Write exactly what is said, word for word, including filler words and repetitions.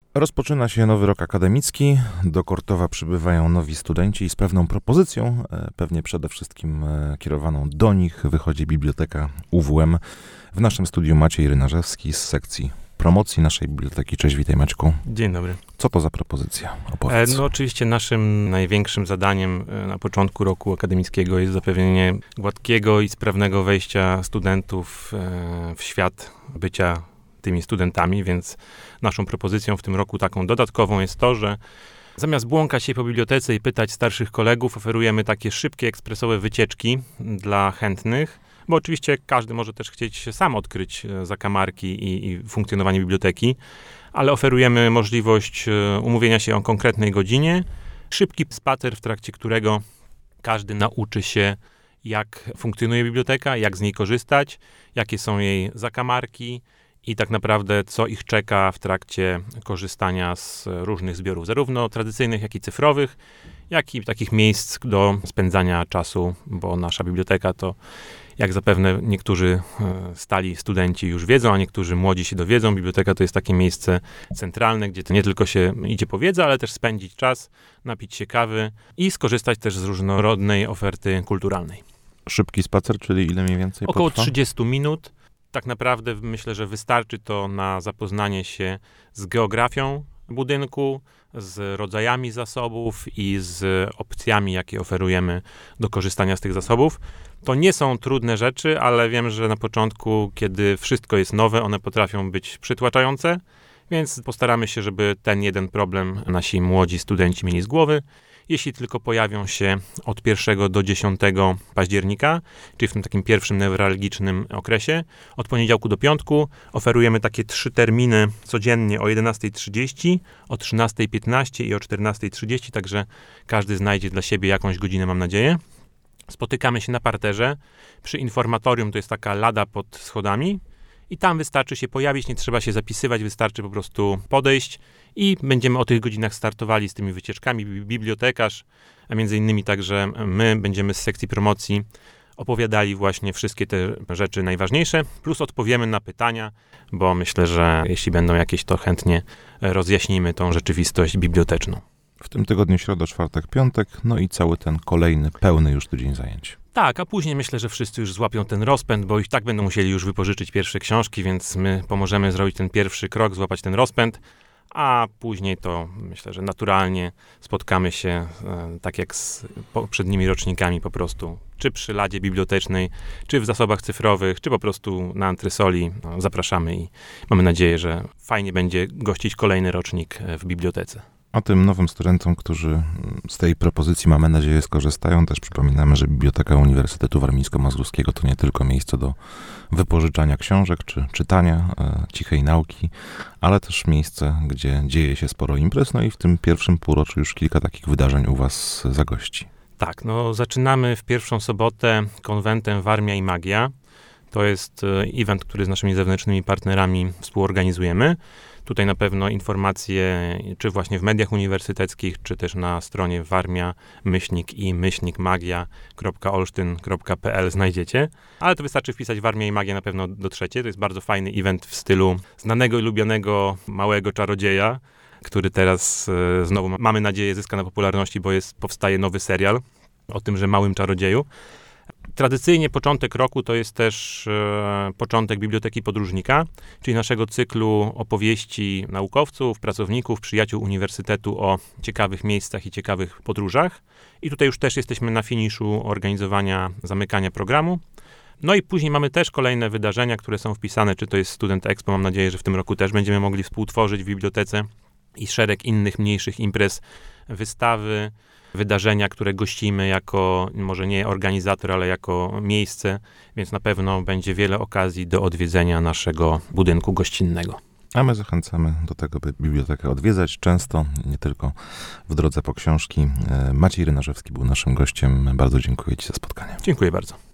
Rozpoczyna się nowy rok akademicki, do Kortowa przybywają nowi studenci i z pewną propozycją, pewnie przede wszystkim kierowaną do nich, wychodzi biblioteka U W M. W naszym studiu Maciej Rynarzewski z sekcji promocji naszej biblioteki. Cześć, witaj Maćku. Dzień dobry. Co to za propozycja? Opowiedz. No oczywiście naszym największym zadaniem na początku roku akademickiego jest zapewnienie gładkiego i sprawnego wejścia studentów w świat bycia tymi studentami, więc naszą propozycją w tym roku taką dodatkową jest to, że zamiast błąkać się po bibliotece i pytać starszych kolegów, oferujemy takie szybkie, ekspresowe wycieczki dla chętnych, bo oczywiście każdy może też chcieć sam odkryć zakamarki i, i funkcjonowanie biblioteki, ale oferujemy możliwość umówienia się o konkretnej godzinie, szybki spacer, w trakcie którego każdy nauczy się, jak funkcjonuje biblioteka, jak z niej korzystać, jakie są jej zakamarki, i tak naprawdę, co ich czeka w trakcie korzystania z różnych zbiorów, zarówno tradycyjnych, jak i cyfrowych, jak i takich miejsc do spędzania czasu, bo nasza biblioteka to, jak zapewne niektórzy stali studenci już wiedzą, a niektórzy młodzi się dowiedzą, biblioteka to jest takie miejsce centralne, gdzie to nie tylko się idzie po wiedzę, ale też spędzić czas, napić się kawy i skorzystać też z różnorodnej oferty kulturalnej. Szybki spacer, czyli ile mniej więcej Około potrwa? trzydzieści minut. Tak naprawdę myślę, że wystarczy to na zapoznanie się z geografią budynku, z rodzajami zasobów i z opcjami, jakie oferujemy do korzystania z tych zasobów. To nie są trudne rzeczy, ale wiem, że na początku, kiedy wszystko jest nowe, one potrafią być przytłaczające, więc postaramy się, żeby ten jeden problem nasi młodzi studenci mieli z głowy. Jeśli tylko pojawią się od pierwszego do dziesiątego października, czyli w tym takim pierwszym newralgicznym okresie, od poniedziałku do piątku oferujemy takie trzy terminy codziennie o jedenastej trzydzieści, o trzynastej piętnaście i o czternastej trzydzieści, także każdy znajdzie dla siebie jakąś godzinę, mam nadzieję. Spotykamy się na parterze, przy informatorium, to jest taka lada pod schodami, i tam wystarczy się pojawić, nie trzeba się zapisywać, wystarczy po prostu podejść i będziemy o tych godzinach startowali z tymi wycieczkami. Bibliotekarz, a między innymi także my będziemy z sekcji promocji opowiadali właśnie wszystkie te rzeczy najważniejsze, plus odpowiemy na pytania, bo myślę, że jeśli będą jakieś, to chętnie rozjaśnimy tą rzeczywistość biblioteczną. W tym tygodniu środa, czwartek, piątek, no i cały ten kolejny, pełny już tydzień zajęć. Tak, a później myślę, że wszyscy już złapią ten rozpęd, bo i tak będą musieli już wypożyczyć pierwsze książki, więc my pomożemy zrobić ten pierwszy krok, złapać ten rozpęd, a później to myślę, że naturalnie spotkamy się e, tak jak z poprzednimi rocznikami po prostu, czy przy ladzie bibliotecznej, czy w zasobach cyfrowych, czy po prostu na antresoli. No, zapraszamy i mamy nadzieję, że fajnie będzie gościć kolejny rocznik w bibliotece. A tym nowym studentom, którzy z tej propozycji, mamy nadzieję, skorzystają, też przypominamy, że Biblioteka Uniwersytetu Warmińsko-Mazurskiego to nie tylko miejsce do wypożyczania książek czy czytania, e, cichej nauki, ale też miejsce, gdzie dzieje się sporo imprez, no i w tym pierwszym półroczu już kilka takich wydarzeń u was zagości. Tak, no zaczynamy w pierwszą sobotę konwentem Warmia i Magia. To jest event, który z naszymi zewnętrznymi partnerami współorganizujemy. Tutaj na pewno informacje, czy właśnie w mediach uniwersyteckich, czy też na stronie warmia myślnik i myślnik magia kropka olsztyn kropka p l znajdziecie. Ale to wystarczy wpisać Warmia i Magia, na pewno dotrzecie. To jest bardzo fajny event w stylu znanego i lubianego małego czarodzieja, który teraz e, znowu, mamy nadzieję, zyska na popularności, bo jest, powstaje nowy serial o tymże małym czarodzieju. Tradycyjnie początek roku to jest też e, początek Biblioteki Podróżnika, czyli naszego cyklu opowieści naukowców, pracowników, przyjaciół uniwersytetu o ciekawych miejscach i ciekawych podróżach. I tutaj już też jesteśmy na finiszu organizowania, zamykania programu. No i później mamy też kolejne wydarzenia, które są wpisane, czy to jest Student Expo, mam nadzieję, że w tym roku też będziemy mogli współtworzyć w bibliotece, i szereg innych mniejszych imprez, wystawy, wydarzenia, które gościmy jako, może nie organizator, ale jako miejsce, więc na pewno będzie wiele okazji do odwiedzenia naszego budynku gościnnego. A my zachęcamy do tego, by bibliotekę odwiedzać często, nie tylko w drodze po książki. Maciej Rynarzewski był naszym gościem. Bardzo dziękuję ci za spotkanie. Dziękuję bardzo.